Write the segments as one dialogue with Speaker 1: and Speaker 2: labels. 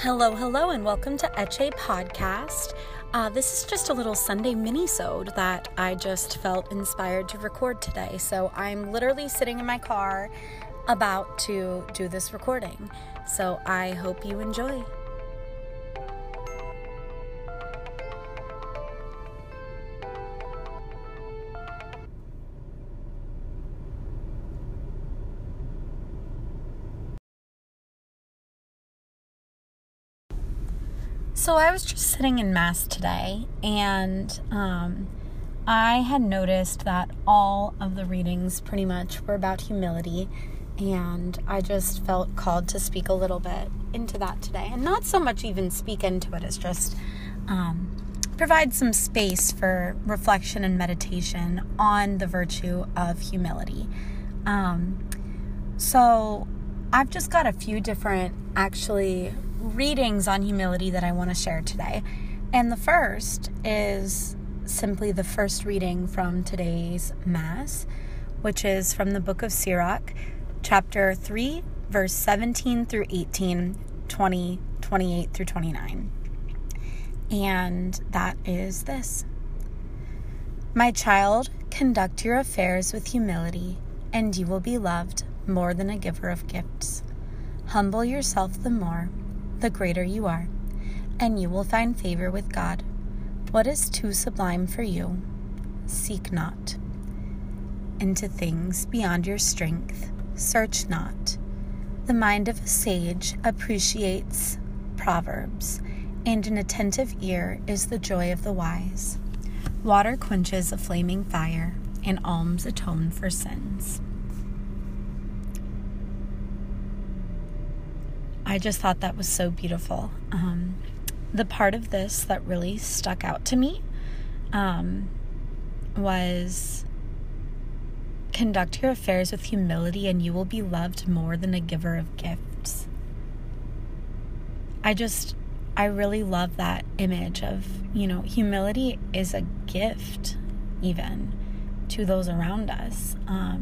Speaker 1: Hello, and welcome to Eche Podcast. This is just a little Sunday mini-sode that I just felt inspired to record today. So I'm literally sitting in my car about to do this recording. So I hope you enjoy. So I was just sitting in Mass today, and I had noticed that all of the readings pretty much were about humility, and I just felt called to speak a little bit into that today. And not so much even speak into it as just provide some space for reflection and meditation on the virtue of humility. So I've just got a few different readings on humility that I want to share today. And the first is simply the first reading from today's Mass, which is from the book of Sirach, chapter 3, verse 17 through 18, 20, 28 through 29. And that is this: My child, conduct your affairs with humility, and you will be loved more than a giver of gifts. Humble yourself the more, the greater you are, and you will find favor with God. What is too sublime for you? Seek not. Into things beyond your strength, search not. The mind of a sage appreciates proverbs, and an attentive ear is the joy of the wise. Water quenches a flaming fire, and alms atone for sins. I just thought that was so beautiful. The part of this that really stuck out to me was, conduct your affairs with humility and you will be loved more than a giver of gifts. I really love that image of, humility is a gift even to those around us.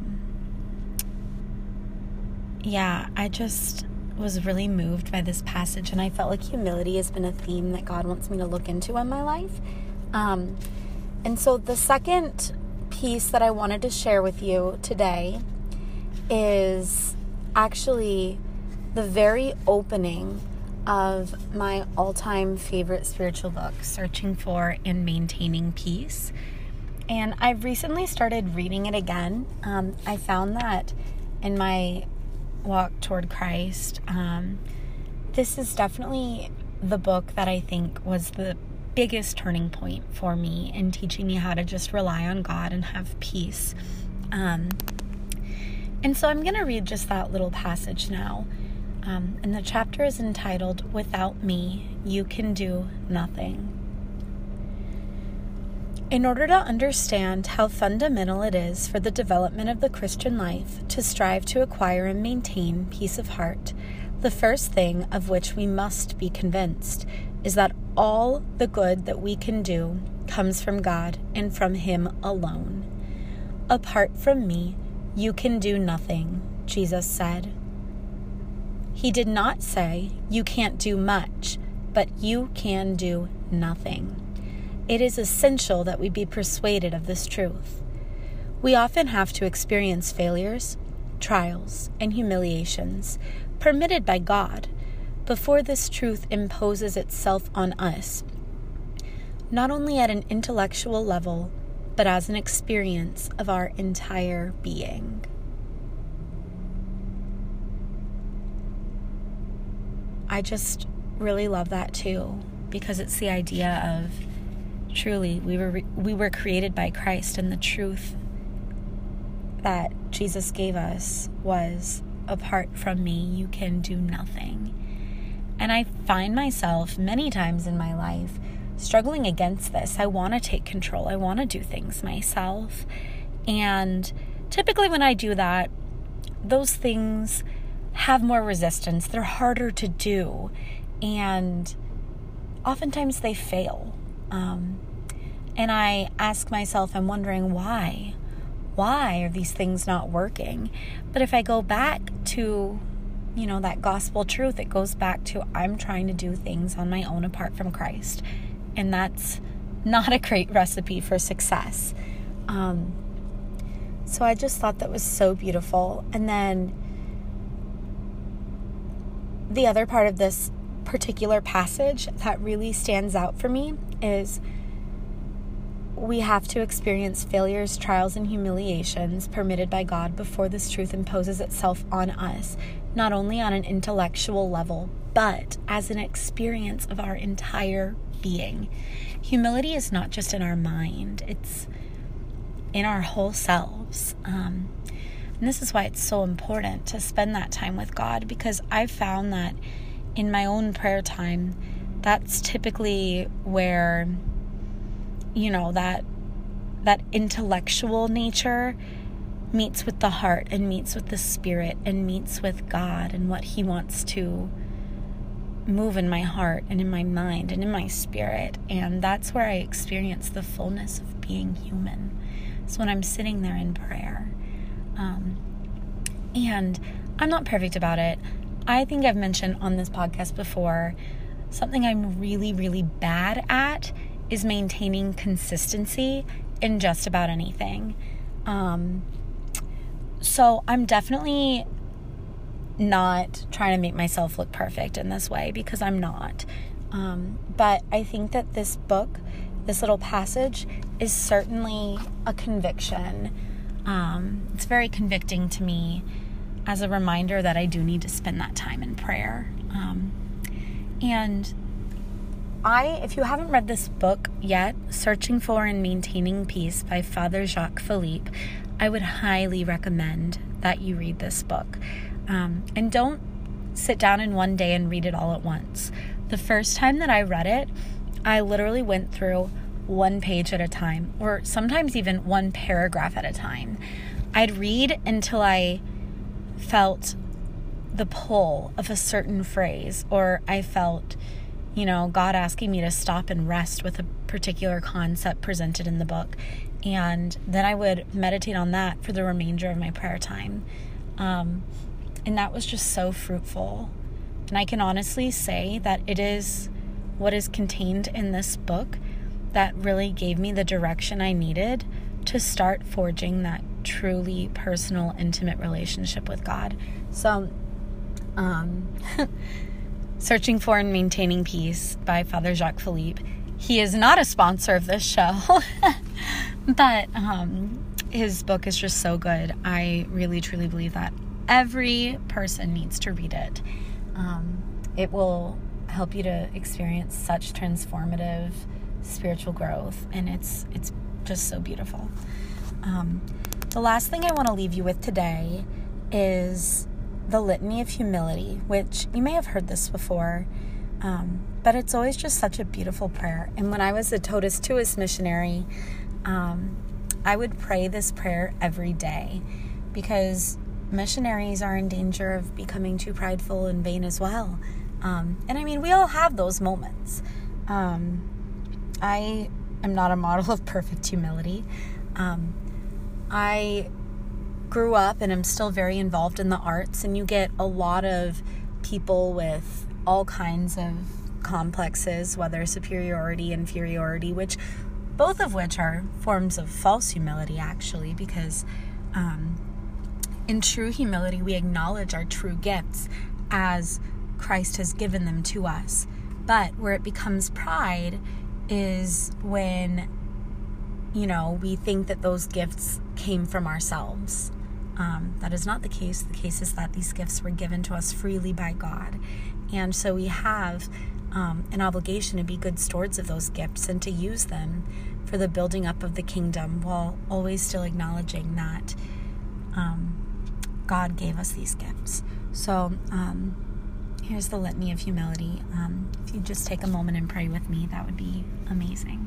Speaker 1: I just was really moved by this passage, and I felt like humility has been a theme that God wants me to look into in my life. And so the second piece that I wanted to share with you today is actually the very opening of my all-time favorite spiritual book, Searching for and Maintaining Peace. And I've recently started reading it again. I found that in my walk toward Christ, this is definitely the book that I think was the biggest turning point for me in teaching me how to just rely on God and have peace. And so I'm going to read just that little passage now. And the chapter is entitled, Without Me, You Can Do Nothing. In order to understand how fundamental it is for the development of the Christian life to strive to acquire and maintain peace of heart, the first thing of which we must be convinced is that all the good that we can do comes from God and from Him alone. Apart from me, you can do nothing, Jesus said. He did not say, you can't do much, but you can do nothing. It is essential that we be persuaded of this truth. We often have to experience failures, trials, and humiliations permitted by God before this truth imposes itself on us, not only at an intellectual level, but as an experience of our entire being. I just really love that too, because it's the idea of truly, we were created by Christ, and the truth that Jesus gave us was, apart from me, you can do nothing. And I find myself many times in my life struggling against this. I want to take control. I want to do things myself. And typically when I do that, those things have more resistance. They're harder to do. And oftentimes they fail. And I ask myself, I'm wondering why? Why are these things not working? But if I go back to, that gospel truth. It goes back to I'm trying to do things on my own apart from Christ. And that's not a great recipe for success. So I just thought that was so beautiful. And then the other part of this particular passage that really stands out for me is we have to experience failures, trials, and humiliations permitted by God before this truth imposes itself on us, not only on an intellectual level, but as an experience of our entire being. Humility is not just in our mind, it's in our whole selves. And this is why it's so important to spend that time with God, because I've found that in my own prayer time, that's typically where, that intellectual nature meets with the heart and meets with the spirit and meets with God and what He wants to move in my heart and in my mind and in my spirit. And that's where I experience the fullness of being human. So when I'm sitting there in prayer, and I'm not perfect about it. I think I've mentioned on this podcast before, something I'm really, really bad at is maintaining consistency in just about anything. So I'm definitely not trying to make myself look perfect in this way, because I'm not. But I think that this book, this little passage, is certainly a conviction. It's very convicting to me as a reminder that I do need to spend that time in prayer. And if you haven't read this book yet, Searching for and Maintaining Peace by Father Jacques Philippe, I would highly recommend that you read this book. And don't sit down in one day and read it all at once. The first time that I read it, I literally went through one page at a time, or sometimes even one paragraph at a time. I'd read until I felt the pull of a certain phrase, or I felt, God asking me to stop and rest with a particular concept presented in the book. And then I would meditate on that for the remainder of my prayer time. And that was just so fruitful. And I can honestly say that it is what is contained in this book that really gave me the direction I needed to start forging that truly personal, intimate relationship with God. So, Searching for and Maintaining Peace by Father Jacques Philippe. He is not a sponsor of this show, but his book is just so good. I really, truly believe that every person needs to read it. It will help you to experience such transformative spiritual growth, and it's just so beautiful. The last thing I want to leave you with today is the Litany of Humility, which you may have heard this before, but it's always just such a beautiful prayer. And when I was a Totus Tuus missionary, I would pray this prayer every day, because missionaries are in danger of becoming too prideful and vain as well. And I mean, we all have those moments. I am not a model of perfect humility. I grew up and am still very involved in the arts, and you get a lot of people with all kinds of complexes, whether superiority, inferiority, both of which are forms of false humility, actually, because in true humility, we acknowledge our true gifts as Christ has given them to us. But where it becomes pride is when, we think that those gifts came from ourselves. That is not the case. The case is that these gifts were given to us freely by God. And so we have an obligation to be good stewards of those gifts and to use them for the building up of the kingdom, while always still acknowledging that God gave us these gifts. So here's the Litany of Humility. If you just take a moment and pray with me, that would be amazing.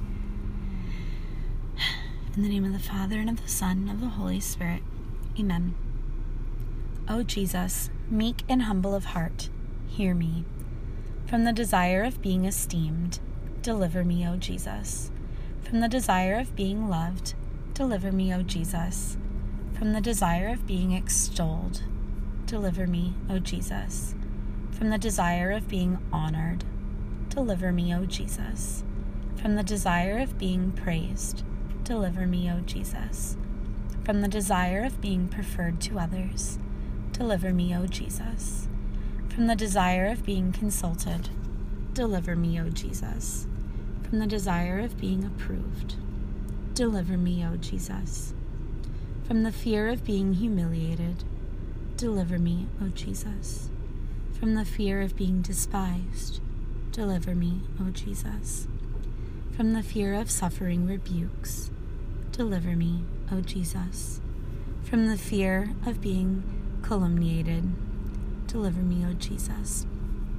Speaker 1: In the name of the Father, and of the Son, and of the Holy Spirit. Amen. O Jesus, meek and humble of heart, hear me. From the desire of being esteemed, deliver me, O Jesus. From the desire of being loved, deliver me, O Jesus. From the desire of being extolled, deliver me, O Jesus. From the desire of being honored, deliver me, O Jesus. From the desire of being praised, deliver me, O Jesus. From the desire of being preferred to others, deliver me, O Jesus. From the desire of being consulted, deliver me, O Jesus. From the desire of being approved, deliver me, O Jesus. From the fear of being humiliated, deliver me, O Jesus. From the fear of being despised, deliver me, O Jesus. From the fear of suffering rebukes, deliver me, O Jesus. From the fear of being calumniated, deliver me, O Jesus.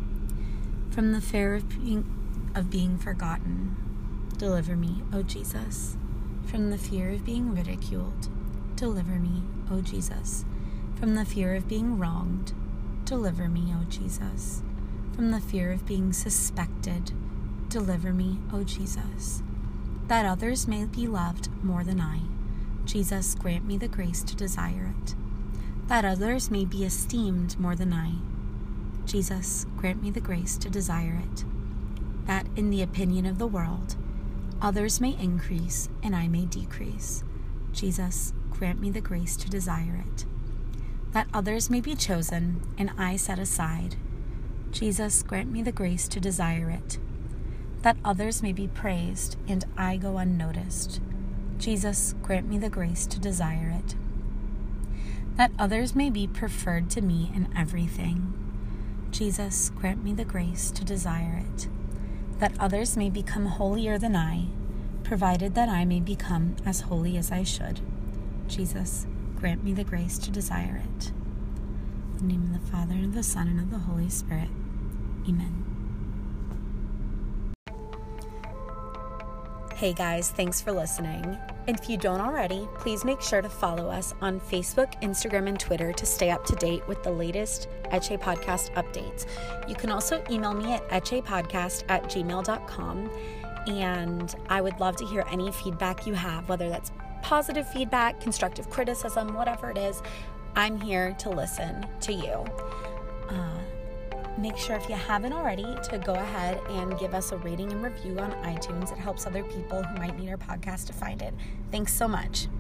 Speaker 1: From the fear of being forgotten, deliver me, O Jesus. From the fear of being ridiculed, deliver me, O Jesus. From the fear of being wronged, deliver me, O Jesus. From the fear of being suspected, deliver me, O Jesus. That others may be loved more than I, Jesus, grant me the grace to desire it. That others may be esteemed more than I, Jesus, grant me the grace to desire it. That in the opinion of the world, others may increase and I may decrease, Jesus, grant me the grace to desire it. That others may be chosen and I set aside, Jesus, grant me the grace to desire it. That others may be praised and I go unnoticed, Jesus, grant me the grace to desire it. That others may be preferred to me in everything, Jesus, grant me the grace to desire it. That others may become holier than I, provided that I may become as holy as I should, Jesus, grant me the grace to desire it. In the name of the Father, and of the Son, and of the Holy Spirit. Amen. Hey guys, thanks for listening. And if you don't already, please make sure to follow us on Facebook, Instagram, and Twitter to stay up to date with the latest Eche Podcast updates. You can also email me at echepodcast@gmail.com, and I would love to hear any feedback you have, whether that's positive feedback, constructive criticism, whatever it is. I'm here to listen to you. Make sure, if you haven't already, to go ahead and give us a rating and review on iTunes. It helps other people who might need our podcast to find it. Thanks so much.